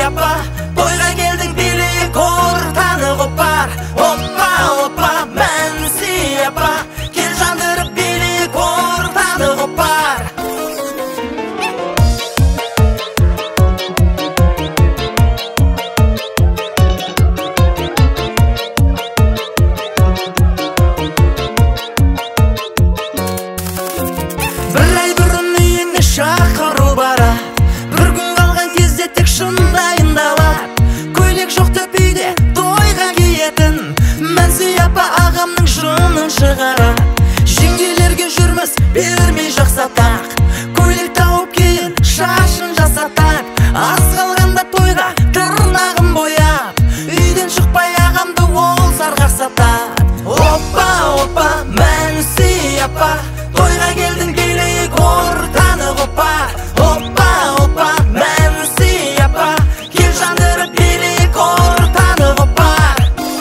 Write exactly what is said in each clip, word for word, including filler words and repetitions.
апа, тойға келдің билейік ортаны қопар. Оппа, оппа, Мәнси апа, кел жандырып билейік ортаны қопар. Бір ай бұрын үйіне шақыру бара, бір күн қалған кезде тек шындайындалар. Көйлек жоқ деп үйде тойға киетін Мәнси апа ағамның жынын шығара. Жеңгелерге жүрміз бермей жақсатақ, көйлек тауып кейін шашын жасатақ. Аз қалғанда тойға тырнағын бояп, үйден шықпай ағамды ол зарға сатат. Оппа, оппа, Мәнси апа, тойға келдің билейік ортаны қопар. Оппа, оппа, Мәнси апа, кел жандырып билейік ортаны қопар.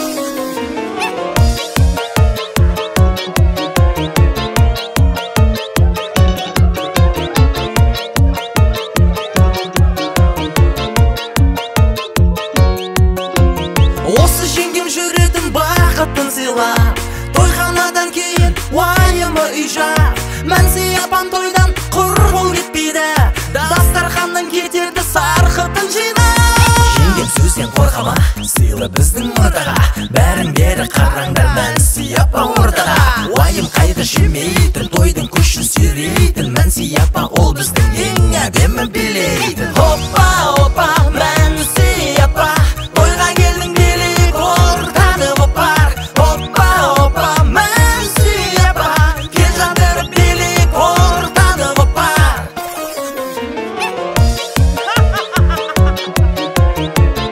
Осы жеңгем жүретін бақытын сыйлап, тойханадан кейін уайымы үй жақ. Мәнси апам тойдан құр қол кетпейді, дастарханнан кетерді сарқытын жинап. Жеңгем сөзден қорқама, сыйлы біздің ортаға, бәрін бері қараңдар Мәнси апа ортаға. Уайым қайғы жемейтін, тойдың күшін сүйрейтін Мәнси апа, ол біздің ең әдемі билейтін. Оппа, оппа, Мәнси апа, тойға келдің билейік ортаны қопар. Оппа, оппа, Мәнси апа, кел жандырып билейік ортаны қопар.